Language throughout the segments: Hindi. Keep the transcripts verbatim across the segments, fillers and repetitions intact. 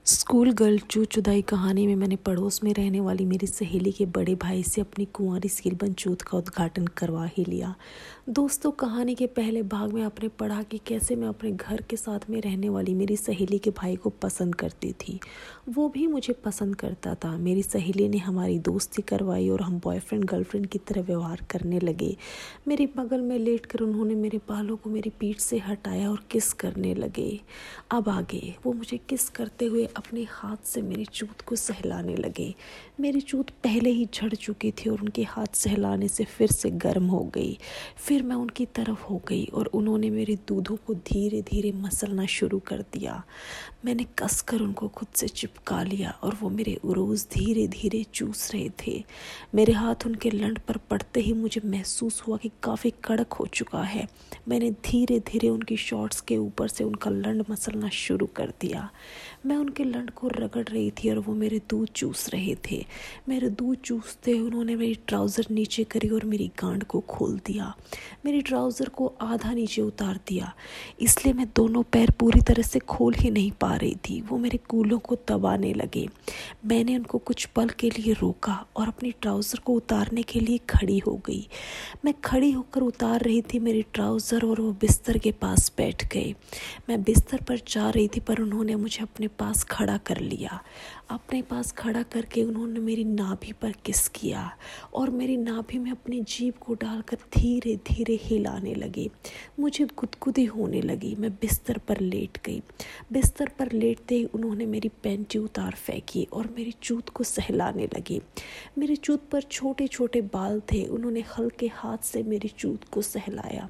स्कूल गर्ल चू चुदाई कहानी में मैंने पड़ोस में रहने वाली मेरी सहेली के बड़े भाई से अपनी कुंवारी सीलबंद चूत का उद्घाटन करवा ही लिया। दोस्तों, कहानी के पहले भाग में आपने पढ़ा कि कैसे मैं अपने घर के साथ में रहने वाली मेरी सहेली के भाई को पसंद करती थी। वो भी मुझे पसंद करता था। मेरी सहेली ने हमारी दोस्ती करवाई और हम बॉयफ्रेंड गर्लफ्रेंड की तरह व्यवहार करने लगे। मेरे बगल में लेटकर उन्होंने मेरे बालों को मेरी पीठ से हटाया और किस करने लगे। अब आगे वो मुझे किस करते हुए अपने हाथ से मेरी चूत को सहलाने लगे। मेरी चूत पहले ही झड़ चुकी थी और उनके हाथ सहलाने से फिर से गर्म हो गई। फिर मैं उनकी तरफ हो गई और उन्होंने मेरे दूधों को धीरे धीरे मसलना शुरू कर दिया। मैंने कसकर उनको खुद से चिपका लिया और वो मेरे उरोज धीरे धीरे चूस रहे थे। मेरे हाथ उनके लंड पर पड़ते ही मुझे महसूस हुआ कि काफ़ी कड़क हो चुका है। मैंने धीरे धीरे उनकी शॉर्ट्स के ऊपर से उनका लंड मसलना शुरू कर दिया। मैं उनके लंड को रगड़ रही थी और वो मेरे दूध चूस रहे थे। मेरे दूध चूसते उन्होंने मेरी ट्राउज़र नीचे करी और मेरी गांड को खोल दिया। मेरी ट्राउज़र को आधा नीचे उतार दिया, इसलिए मैं दोनों पैर पूरी तरह से खोल ही नहीं पा रही थी। वो मेरे कूलों को दबाने लगे। मैंने उनको कुछ पल के लिए रोका और अपनी ट्राउज़र को उतारने के लिए खड़ी हो गई। मैं खड़ी होकर उतार रही थी मेरी ट्राउज़र और वो बिस्तर के पास बैठ गए। मैं बिस्तर पर जा रही थी पर उन्होंने मुझे अपने पास खड़ा कर लिया। अपने पास खड़ा करके उन्होंने मेरी नाभि पर किस किया और मेरी नाभि में अपनी जीभ को डालकर धीरे धीरे हिलाने लगे। मुझे गुदगुदी होने लगी। मैं बिस्तर पर लेट गई। बिस्तर पर लेटते ही उन्होंने मेरी पैंटी उतार फेंकी और मेरी चूत को सहलाने लगे। मेरी चूत पर छोटे छोटे बाल थे। उन्होंने हल्के हाथ से मेरी चूत को सहलाया।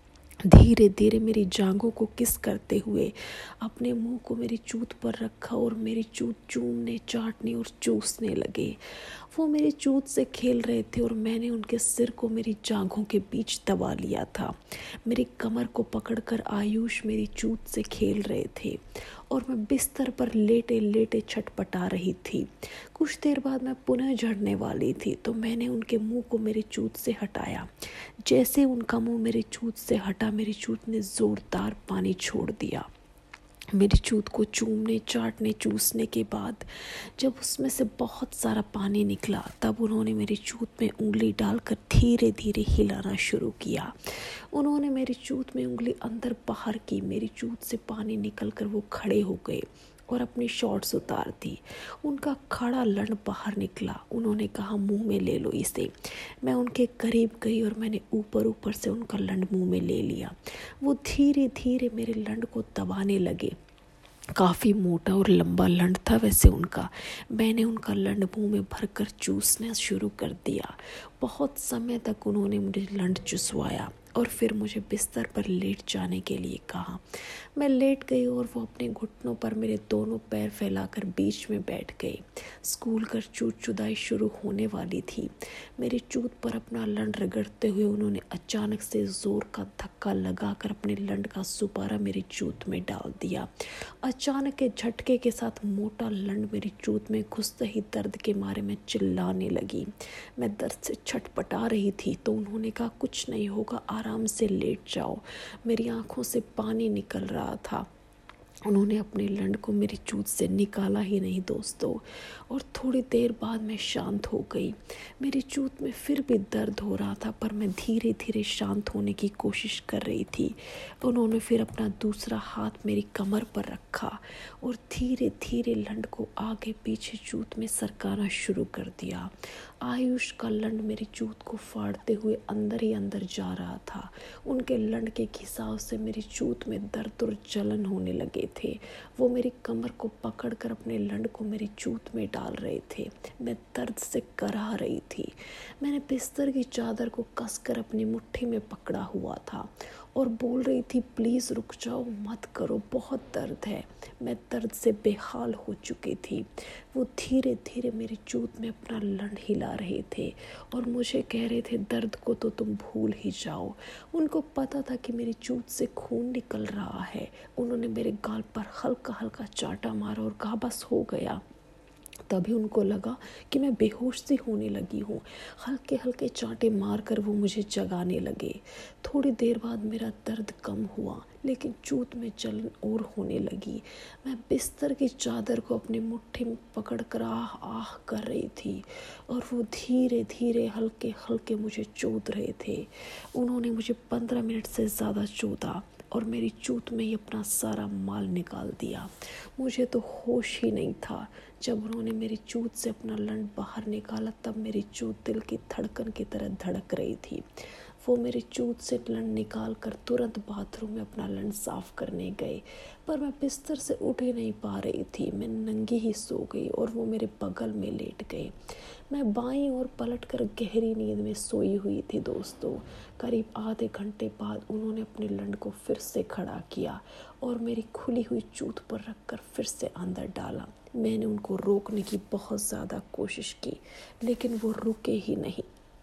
धीरे धीरे मेरी जांघों को किस करते हुए अपने मुंह को मेरी चूत पर रखा और मेरी चूत चूमने, चाटने और चूसने लगे। वो मेरी चूत से खेल रहे थे और मैंने उनके सिर को मेरी जांघों के बीच दबा लिया था। मेरी कमर को पकड़कर आयुष मेरी चूत से खेल रहे थे और मैं बिस्तर पर लेटे लेटे छटपटा रही थी। कुछ देर बाद मैं पुनः झड़ने वाली थी तो मैंने उनके मुंह को मेरी चूत से हटाया। जैसे उनका मुंह मेरी चूत से हटा, मेरी चूत ने जोरदार पानी छोड़ दिया। मेरी चूत को चूमने, चाटने, चूसने के बाद जब उसमें से बहुत सारा पानी निकला तब उन्होंने मेरी चूत में उंगली डालकर धीरे धीरे हिलाना शुरू किया। उन्होंने मेरी चूत में उंगली अंदर बाहर की। मेरी चूत से पानी निकलकर वो खड़े हो गए और अपनी शॉर्ट्स उतार दी। उनका खड़ा लंड बाहर निकला। उन्होंने कहा, मुंह में ले लो इसे। मैं उनके करीब गई और मैंने ऊपर ऊपर से उनका लंड मुंह में ले लिया। वो धीरे धीरे मेरे लंड को दबाने लगे। काफ़ी मोटा और लंबा लंड था वैसे उनका। मैंने उनका लंड मुंह में भरकर चूसना शुरू कर दिया। बहुत समय तक उन्होंने मुझे लंड चुसवाया और फिर मुझे बिस्तर पर लेट जाने के लिए कहा। मैं लेट गई और वो अपने घुटनों पर मेरे दोनों पैर फैलाकर बीच में बैठ गए। स्कूल कर चूत चुदाई शुरू होने वाली थी। मेरी चूत पर अपना लंड रगड़ते हुए उन्होंने अचानक से जोर का धक्का लगाकर अपने लंड का सुपारा मेरी चूत में डाल दिया। अचानक के झटके के साथ मोटा लंड मेरी चूत में घुसते ही दर्द के मारे मैं चिल्लाने लगी। मैं दर्द से छटपटा रही थी तो उन्होंने कहा, कुछ नहीं होगा, आराम से लेट जाओ। मेरी आंखों से पानी निकल रहा था। उन्होंने अपने लंड को मेरी चूत से निकाला ही नहीं दोस्तों, और थोड़ी देर बाद मैं शांत हो गई। मेरी चूत में फिर भी दर्द हो रहा था पर मैं धीरे धीरे शांत होने की कोशिश कर रही थी। उन्होंने फिर अपना दूसरा हाथ मेरी कमर पर रखा और धीरे धीरे लंड को आगे पीछे चूत में सरकाना शुरू कर दिया। आयुष का लंड मेरी चूत को फाड़ते हुए अंदर ही अंदर जा रहा था। उनके लंड के घिसाव से मेरी चूत में दर्द और जलन होने लगे थे। वो मेरी कमर को पकड़कर अपने लंड को मेरी चूत में डाल रहे थे। मैं दर्द से कराह रही थी। मैंने बिस्तर की चादर को कसकर अपनी मुट्ठी में पकड़ा हुआ था और बोल रही थी, प्लीज़ रुक जाओ, मत करो, बहुत दर्द है। मैं दर्द से बेहाल हो चुकी थी। वो धीरे धीरे मेरी चूत में अपना लंड हिला रहे थे और मुझे कह रहे थे, दर्द को तो तुम भूल ही जाओ। उनको पता था कि मेरी चूत से खून निकल रहा है। उन्होंने मेरे गाल पर हल्का हल्का चाटा मारा और कहा, बस हो गया। तभी उनको लगा कि मैं बेहोश सी होने लगी हूँ। हल्के हल्के चांटे मारकर वो मुझे जगाने लगे। थोड़ी देर बाद मेरा दर्द कम हुआ, लेकिन चूत में जलन और होने लगी। मैं बिस्तर की चादर को अपनी मुट्ठी में पकड़ कर आह आह कर रही थी और वो धीरे धीरे हल्के हल्के मुझे चूत रहे थे। उन्होंने मुझे पंद्रह मिनट से ज़्यादा चूता और मेरी चूत में ही अपना सारा माल निकाल दिया। मुझे तो होश ही नहीं था। जब उन्होंने मेरी चूत से अपना लंड बाहर निकाला तब मेरी चूत दिल की धड़कन की तरह धड़क रही थी। वो मेरी चूत से लंड निकाल कर तुरंत बाथरूम में अपना लंड साफ करने गए, पर मैं बिस्तर से उठ ही नहीं पा रही थी। मैं नंगी ही सो गई और वो मेरे बगल में लेट गए। मैं बाईं ओर पलटकर गहरी नींद में सोई हुई थी दोस्तों। करीब आधे घंटे बाद उन्होंने अपने लंड को फिर से खड़ा किया और मेरी खुली हुई चूत पर रखकर फिर से अंदर डाला। मैंने उनको रोकने की बहुत ज़्यादा कोशिश की, लेकिन वो रुके ही नहीं,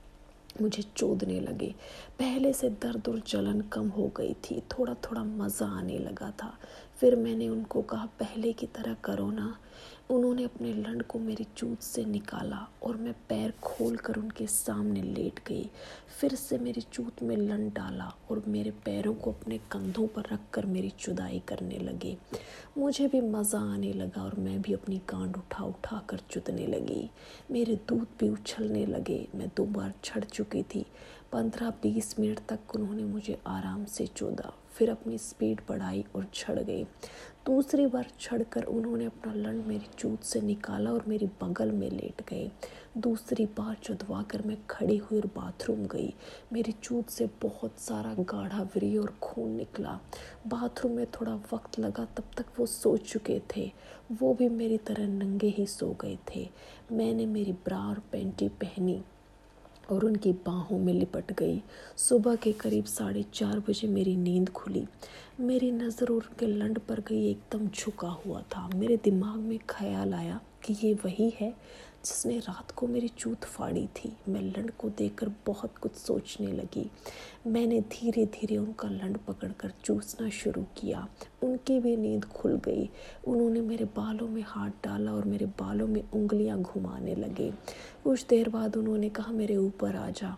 मुझे चोदने लगे। पहले से दर्द और जलन कम हो गई थी, थोड़ा थोड़ा मज़ा आने लगा था। फिर मैंने उनको कहा, पहले की तरह करो ना। उन्होंने अपने लंड को मेरी चूत से निकाला और मैं पैर खोलकर उनके सामने लेट गई। फिर से मेरी चूत में लंड डाला और मेरे पैरों को अपने कंधों पर रखकर मेरी चुदाई करने लगे। मुझे भी मज़ा आने लगा और मैं भी अपनी गांड उठा उठा कर चुदने लगी। मेरे दूध भी उछलने लगे। मैं दो बार छड़ चुकी थी। पंद्रह बीस मिनट तक उन्होंने मुझे आराम से चूदा, फिर अपनी स्पीड बढ़ाई और छड़ गई। दूसरी बार छड़कर उन्होंने अपना लंड मेरी चूत से निकाला और मेरी बगल में लेट गए। दूसरी बार चुदवा कर मैं खड़ी हुई और बाथरूम गई। मेरी चूत से बहुत सारा गाढ़ा व्री और खून निकला। बाथरूम में थोड़ा वक्त लगा, तब तक वो सो चुके थे। वो भी मेरी तरह नंगे ही सो गए थे। मैंने मेरी ब्रा और पैंटी पहनी और उनकी बाहों में लिपट गई। सुबह के करीब साढ़े चार बजे मेरी नींद खुली। मेरी नज़र उनके लंड पर गई, एकदम झुका हुआ था। मेरे दिमाग में ख्याल आया कि ये वही है जिसने रात को मेरी चूत फाड़ी थी। मैं लंड को देखकर बहुत कुछ सोचने लगी। मैंने धीरे धीरे उनका लंड पकड़कर चूसना शुरू किया। उनकी भी नींद खुल गई। उन्होंने मेरे बालों में हाथ डाला और मेरे बालों में उंगलियां घुमाने लगे। कुछ देर बाद उन्होंने कहा, मेरे ऊपर आ जा,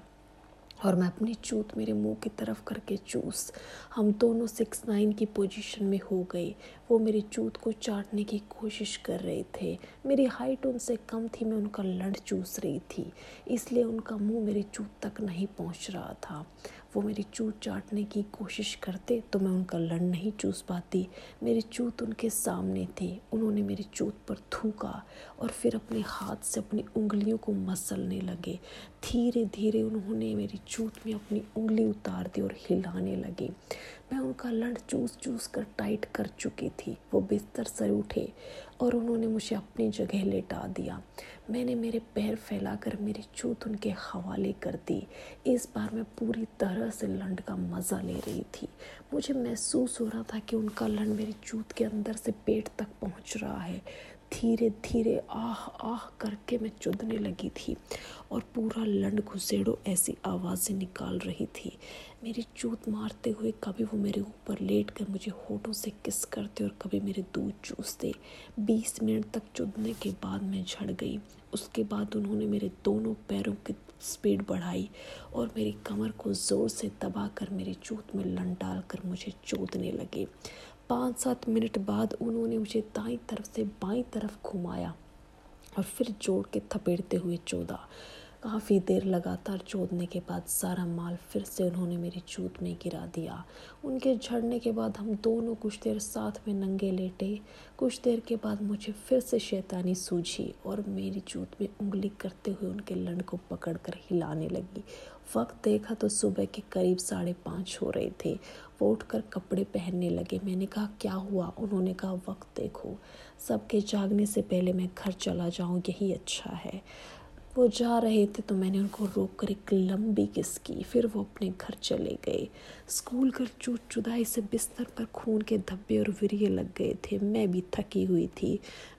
और मैं अपनी चूत मेरे मुंह की तरफ करके चूस। हम दोनों सिक्स नाइन की पोजीशन में हो गए। वो मेरी चूत को चाटने की कोशिश कर रहे थे। मेरी हाइट उनसे कम थी, मैं उनका लंड चूस रही थी, इसलिए उनका मुंह मेरी चूत तक नहीं पहुंच रहा था। वो मेरी चूत चाटने की कोशिश करते तो मैं उनका लंड नहीं चूस पाती। मेरी चूत उनके सामने थी। उन्होंने मेरी चूत पर थूका और फिर अपने हाथ से अपनी उंगलियों को मसलने लगे। धीरे धीरे उन्होंने मेरी चूत में अपनी उंगली उतार दी और हिलाने लगे। मैं उनका लंड चूस चूस कर टाइट कर चुकी थी। वो बिस्तर से उठे और उन्होंने मुझे अपनी जगह लेटा दिया। मैंने मेरे पैर फैलाकर मेरी चूत उनके हवाले कर दी। इस बार मैं पूरी तरह से लंड का मज़ा ले रही थी। मुझे महसूस हो रहा था कि उनका लंड मेरी चूत के अंदर से पेट तक पहुंच रहा है। धीरे धीरे आह आह करके मैं चुदने लगी थी और पूरा लंड घुसेड़ो ऐसी आवाज़ें निकाल रही थी। मेरी चूत मारते हुए कभी वो मेरे ऊपर लेट कर मुझे होठों से किस करते और कभी मेरे दूध चूसते। बीस मिनट तक चुदने के बाद मैं झड़ गई। उसके बाद उन्होंने मेरे दोनों पैरों की स्पीड बढ़ाई और मेरी कमर को ज़ोर से दबाकर मेरी चूत में लंड डालकर मुझे चोदने लगे। पाँच सात मिनट बाद उन्होंने मुझे दाईं तरफ से बाईं तरफ घुमाया और फिर जोड़ के थपेड़ते हुए चोदा। काफ़ी देर लगातार चोदने के बाद सारा माल फिर से उन्होंने मेरी चूत में गिरा दिया। उनके झड़ने के बाद हम दोनों कुछ देर साथ में नंगे लेटे। कुछ देर के बाद मुझे फिर से शैतानी सूझी और मेरी चूत में उंगली करते हुए उनके लंड को पकड़कर हिलाने लगी। वक्त देखा तो सुबह के करीब साढ़े पाँच हो रहे थे। वो उठकर कपड़े पहनने लगे। मैंने कहा, क्या हुआ? उन्होंने कहा, वक्त देखो, सबके जागने से पहले मैं घर चला जाऊं, यही अच्छा है। वो जा रहे थे तो मैंने उनको रोक कर एक लंबी किस की। फिर वो अपने घर चले गए। स्कूल कर चूत चुदाई से बिस्तर पर खून के धब्बे और विरिये लग गए थे। मैं भी थकी हुई थी।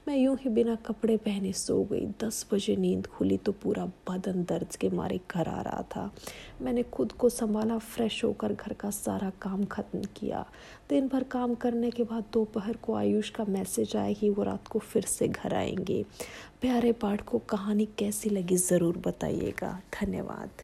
मैं यूं ही बिना कपड़े पहने सो गई। दस बजे नींद खुली तो पूरा बदन दर्द के मारे घर आ रहा था। मैंने खुद को संभाला, फ्रेश होकर घर का सारा काम खत्म किया। दिन भर काम करने के बाद दोपहर को आयुष का मैसेज आया कि वो रात को फिर से घर आएंगे। प्यारे पाठ को कहानी कैसी लगी ज़रूर बताइएगा। धन्यवाद।